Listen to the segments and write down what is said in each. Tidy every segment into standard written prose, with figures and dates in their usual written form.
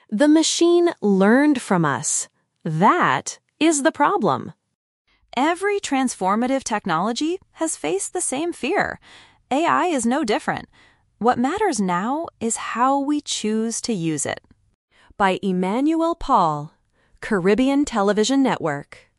The machine learned from us. That is the problem. Every transformative technology has faced the same fear. AI is no different. What matters now is how we choose to use it. By Emmanuel Paul, Caribbean Television Network,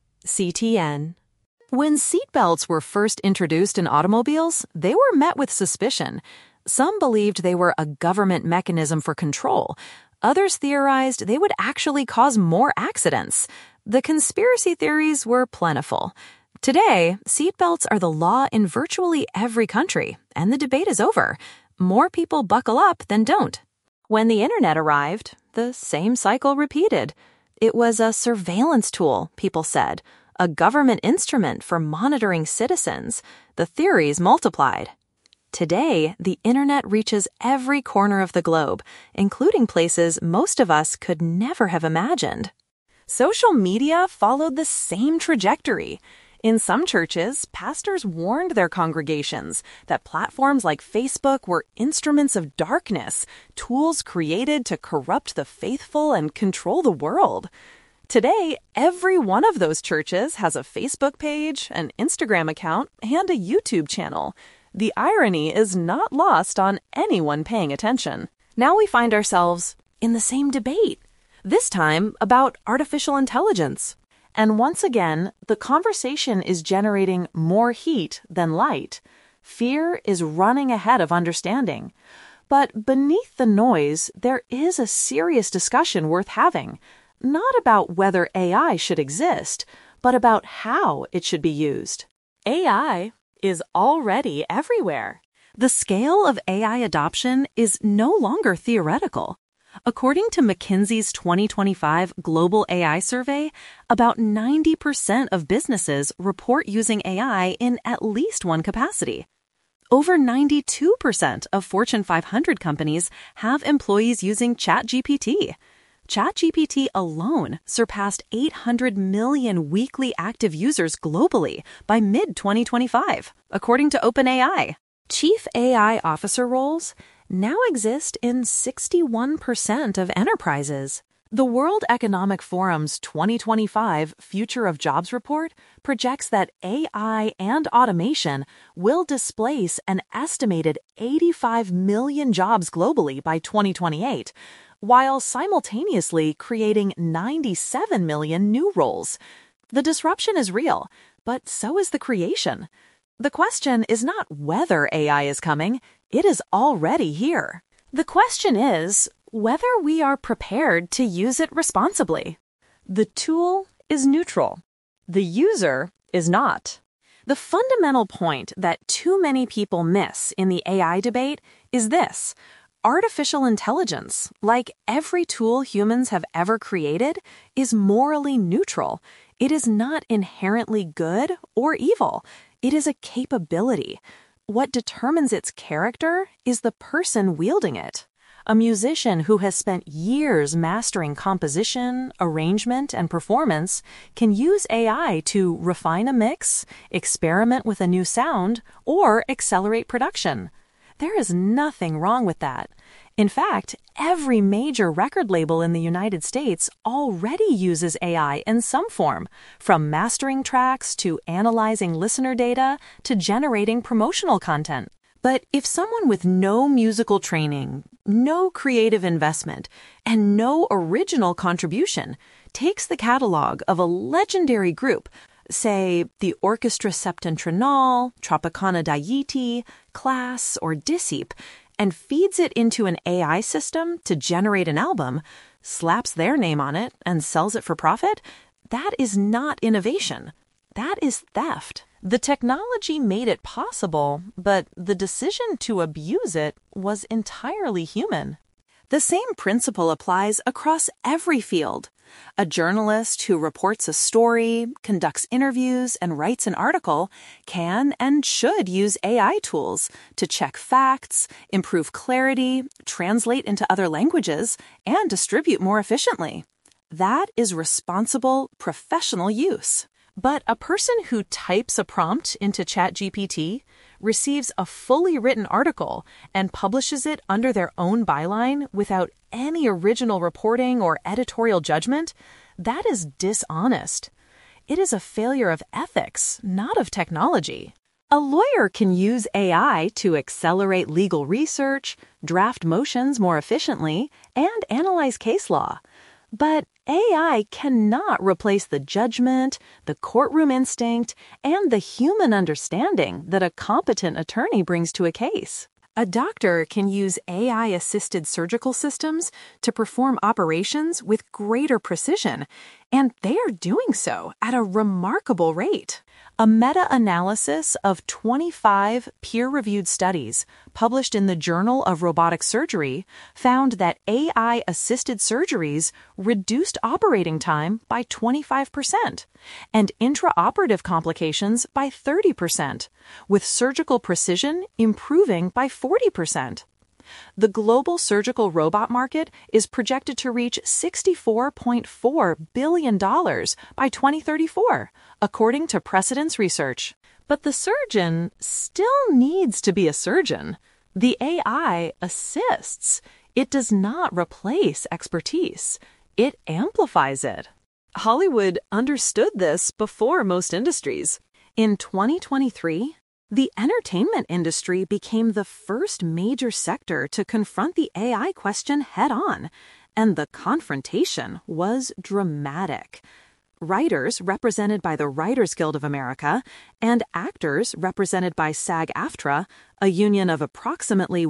CTN. When seatbelts were first introduced in automobiles, they were met with suspicion. Some believed they were a government mechanism for control. Others theorized they would actually cause more accidents. The conspiracy theories were plentiful. Today, seatbelts are the law in virtually every country, and the debate is over. More people buckle up than don't. When the internet arrived, the same cycle repeated. It was a surveillance tool, people said, a government instrument for monitoring citizens. The theories multiplied. Today, the internet reaches every corner of the globe, including places most of us could never have imagined. Social media followed the same trajectory. In some churches, pastors warned their congregations that platforms like Facebook were instruments of darkness, tools created to corrupt the faithful and control the world. Today, every one of those churches has a Facebook page, an Instagram account, and a YouTube channel. The irony is not lost on anyone paying attention. Now we find ourselves in the same debate, this time about artificial intelligence. And once again, the conversation is generating more heat than light. Fear is running ahead of understanding. But beneath the noise, there is a serious discussion worth having. Not about whether AI should exist, but about how it should be used. AI is already everywhere. The scale of AI adoption is no longer theoretical. According to McKinsey's 2025 Global AI Survey, about 90% of businesses report using AI in at least one capacity. Over 92% of Fortune 500 companies have employees using ChatGPT. ChatGPT alone surpassed 800 million weekly active users globally by mid-2025, according to OpenAI. Chief AI Officer roles now exist in 61% of enterprises. The World Economic Forum's 2025 Future of Jobs report projects that AI and automation will displace an estimated 85 million jobs globally by 2028, while simultaneously creating 97 million new roles. The disruption is real, but so is the creation. The question is not whether AI is coming, it is already here. The question is whether we are prepared to use it responsibly. The tool is neutral. The user is not. The fundamental point that too many people miss in the AI debate is this. Artificial intelligence, like every tool humans have ever created, is morally neutral. It is not inherently good or evil. It is a capability. What determines its character is the person wielding it. A musician who has spent years mastering composition, arrangement, and performance can use AI to refine a mix, experiment with a new sound, or accelerate production. There is nothing wrong with that. In fact, every major record label in the United States already uses AI in some form, from mastering tracks to analyzing listener data to generating promotional content. But if someone with no musical training, no creative investment, and no original contribution takes the catalog of a legendary group, say the Orchestra Septentrionale, Tropicana d'Haïti, Class, or Disciple, and feeds it into an AI system to generate an album, slaps their name on it, and sells it for profit, that is not innovation. That is theft. The technology made it possible, but the decision to abuse it was entirely human. The same principle applies across every field. A journalist who reports a story, conducts interviews, and writes an article can and should use AI tools to check facts, improve clarity, translate into other languages, and distribute more efficiently. That is responsible, professional use. But a person who types a prompt into ChatGPT receives a fully written article and publishes it under their own byline without any original reporting or editorial judgment, that is dishonest. It is a failure of ethics, not of technology. A lawyer can use AI to accelerate legal research, draft motions more efficiently, and analyze case law. But AI cannot replace the judgment, the courtroom instinct, and the human understanding that a competent attorney brings to a case. A doctor can use AI-assisted surgical systems to perform operations with greater precision, and they are doing so at a remarkable rate. A meta-analysis of 25 peer-reviewed studies published in the Journal of Robotic Surgery found that AI-assisted surgeries reduced operating time by 25% and intraoperative complications by 30%, with surgical precision improving by 40%. The global surgical robot market is projected to reach $64.4 billion by 2034, according to Precedence Research. But the surgeon still needs to be a surgeon. The AI assists. It does not replace expertise. It amplifies it. Hollywood understood this before most industries. In 2023, the entertainment industry became the first major sector to confront the AI question head-on, and the confrontation was dramatic. Writers, represented by the Writers Guild of America, and actors, represented by SAG-AFTRA, a union of approximately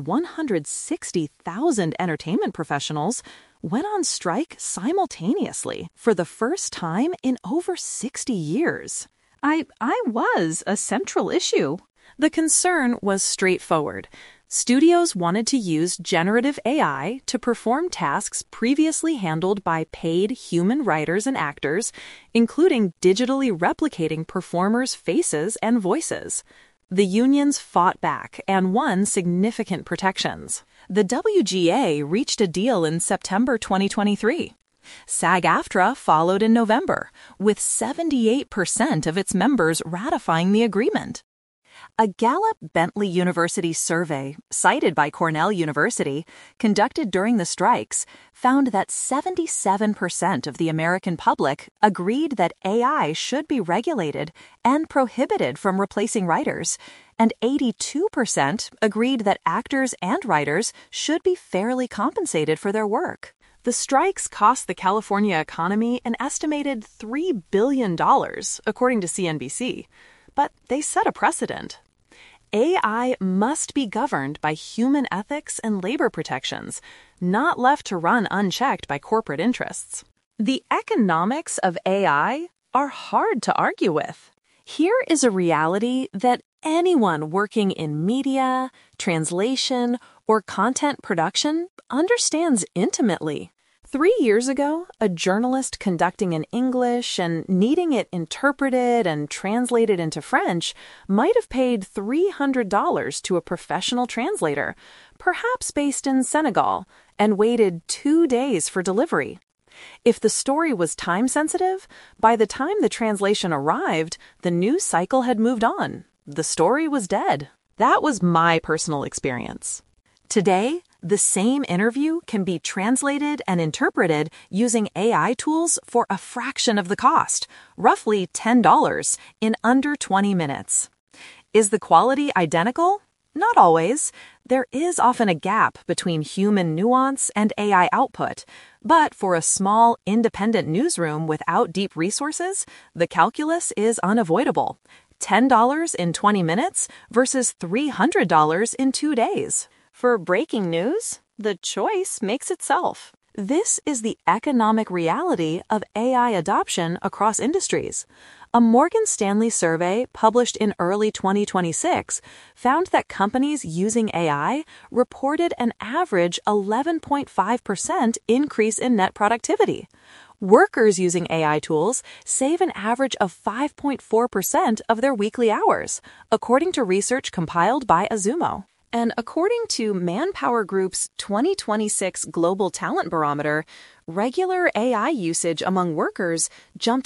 160,000 entertainment professionals, went on strike simultaneously for the first time in over 60 years. I was a central issue. The concern was straightforward. Studios wanted to use generative AI to perform tasks previously handled by paid human writers and actors, including digitally replicating performers' faces and voices. The unions fought back and won significant protections. The WGA reached a deal in September 2023. SAG-AFTRA followed in November, with 78% of its members ratifying the agreement. A Gallup-Bentley University survey, cited by Cornell University, conducted during the strikes, found that 77% of the American public agreed that AI should be regulated and prohibited from replacing writers, and 82% agreed that actors and writers should be fairly compensated for their work. The strikes cost the California economy an estimated $3 billion, according to CNBC. But they set a precedent. AI must be governed by human ethics and labor protections, not left to run unchecked by corporate interests. The economics of AI are hard to argue with. Here is a reality that anyone working in media, translation, or content production understands intimately. 3 years ago, a journalist conducting in English and needing it interpreted and translated into French might have paid $300 to a professional translator, perhaps based in Senegal, and waited 2 days for delivery. If the story was time-sensitive, by the time the translation arrived, the news cycle had moved on. The story was dead. That was my personal experience. Today, the same interview can be translated and interpreted using AI tools for a fraction of the cost, roughly $10, in under 20 minutes. Is the quality identical? Not always. There is often a gap between human nuance and AI output, but for a small, independent newsroom without deep resources, the calculus is unavoidable. $10 in 20 minutes versus $300 in 2 days. For breaking news, the choice makes itself. This is the economic reality of AI adoption across industries. A Morgan Stanley survey published in early 2026 found that companies using AI reported an average 11.5% increase in net productivity. Workers using AI tools save an average of 5.4% of their weekly hours, according to research compiled by Azumo. And according to Manpower Group's 2026 Global Talent Barometer, regular AI usage among workers jumped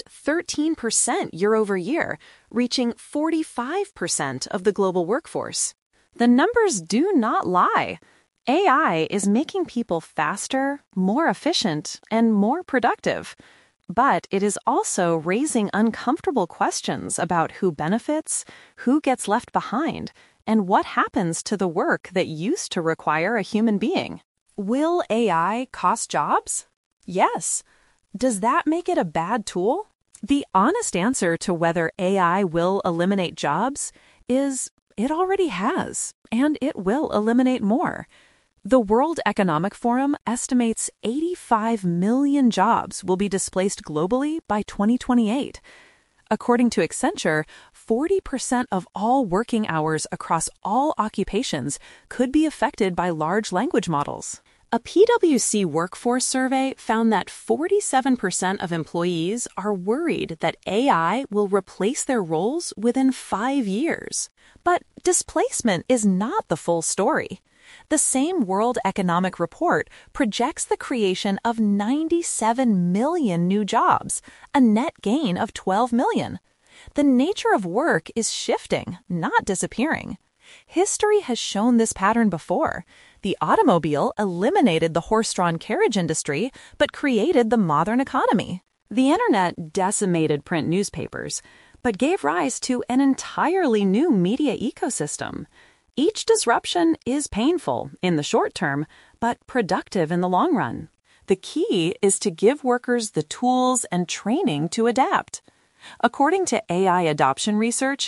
13% year over year, reaching 45% of the global workforce. The numbers do not lie. AI is making people faster, more efficient, and more productive. But it is also raising uncomfortable questions about who benefits, who gets left behind, and what happens to the work that used to require a human being. Will AI cost jobs? Yes. Does that make it a bad tool? The honest answer to whether AI will eliminate jobs is it already has, and it will eliminate more. The World Economic Forum estimates 85 million jobs will be displaced globally by 2028. According to Accenture, 40% of all working hours across all occupations could be affected by large language models. A PwC workforce survey found that 47% of employees are worried that AI will replace their roles within 5 years. But displacement is not the full story. The same World Economic Report projects the creation of 97 million new jobs, a net gain of 12 million. The nature of work is shifting, not disappearing. History has shown this pattern before. The automobile eliminated the horse-drawn carriage industry, but created the modern economy. The internet decimated print newspapers, but gave rise to an entirely new media ecosystem. Each disruption is painful in the short term, but productive in the long run. The key is to give workers the tools and training to adapt. According to AI adoption research,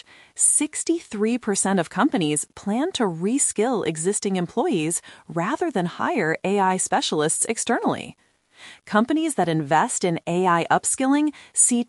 63% of companies plan to reskill existing employees rather than hire AI specialists externally. Companies that invest in AI upskilling see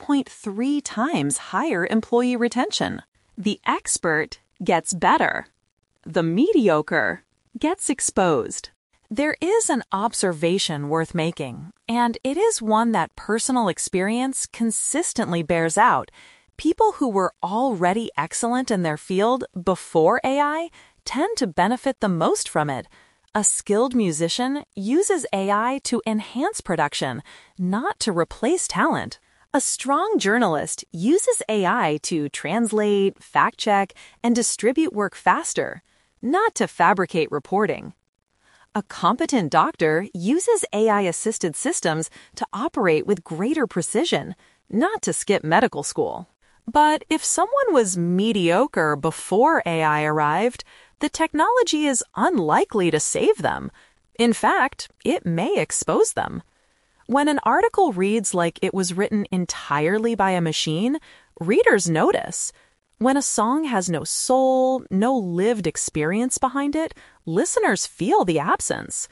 2.3 times higher employee retention. The expert gets better. The mediocre gets exposed. There is an observation worth making, and it is one that personal experience consistently bears out. People who were already excellent in their field before AI tend to benefit the most from it. A skilled musician uses AI to enhance production, not to replace talent. A strong journalist uses AI to translate, fact-check, and distribute work faster, not to fabricate reporting. A competent doctor uses AI-assisted systems to operate with greater precision, not to skip medical school. But if someone was mediocre before AI arrived, the technology is unlikely to save them. In fact, it may expose them. When an article reads like it was written entirely by a machine, readers notice. When a song has no soul, no lived experience behind it, listeners feel the absence.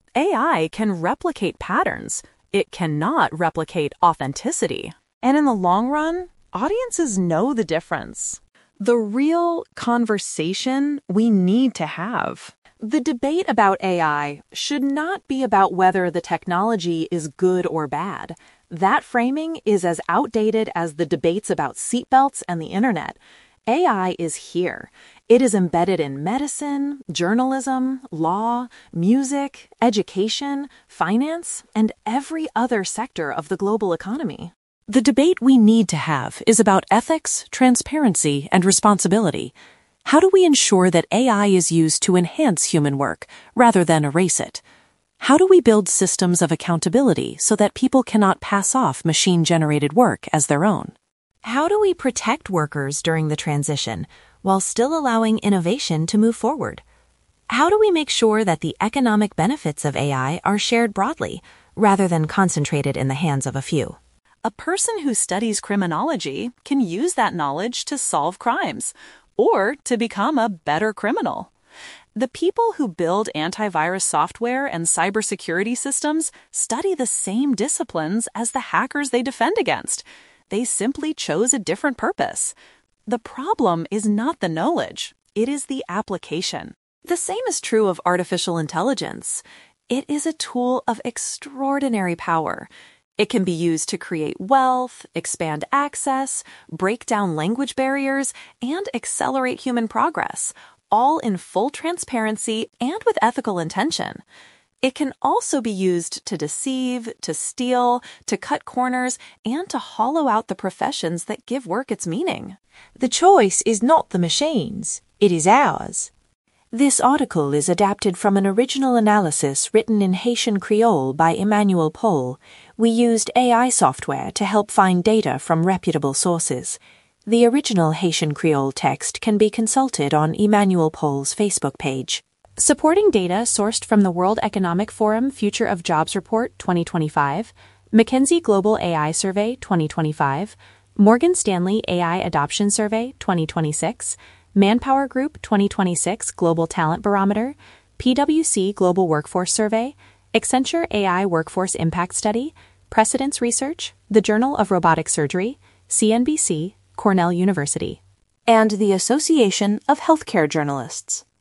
AI can replicate patterns. It cannot replicate authenticity. And in the long run, audiences know the difference. The real conversation we need to have. The debate about AI should not be about whether the technology is good or bad. That framing is as outdated as the debates about seatbelts and the internet. AI is here. It is embedded in medicine, journalism, law, music, education, finance, and every other sector of the global economy. The debate we need to have is about ethics, transparency, and responsibility. How do we ensure that AI is used to enhance human work rather than erase it? How do we build systems of accountability so that people cannot pass off machine-generated work as their own? How do we protect workers during the transition while still allowing innovation to move forward? How do we make sure that the economic benefits of AI are shared broadly rather than concentrated in the hands of a few? A person who studies criminology can use that knowledge to solve crimes or to become a better criminal. The people who build antivirus software and cybersecurity systems study the same disciplines as the hackers they defend against. They simply chose a different purpose. The problem is not the knowledge, it is the application. The same is true of artificial intelligence. It is a tool of extraordinary power. It can be used to create wealth, expand access, break down language barriers, and accelerate human progress, all in full transparency and with ethical intention. It can also be used to deceive, to steal, to cut corners, and to hollow out the professions that give work its meaning. The choice is not the machine's, it is ours. This article is adapted from an original analysis written in Haitian Creole by Emmanuel Paul. We used AI software to help find data from reputable sources. The original Haitian Creole text can be consulted on Emmanuel Paul's Facebook page. Supporting data sourced from the World Economic Forum Future of Jobs Report 2025, McKinsey Global AI Survey 2025, Morgan Stanley AI Adoption Survey 2026, Manpower Group 2026 Global Talent Barometer, PwC Global Workforce Survey, Accenture AI Workforce Impact Study, Precedence Research, the Journal of Robotic Surgery, CNBC, Cornell University, and the Association of Healthcare Journalists.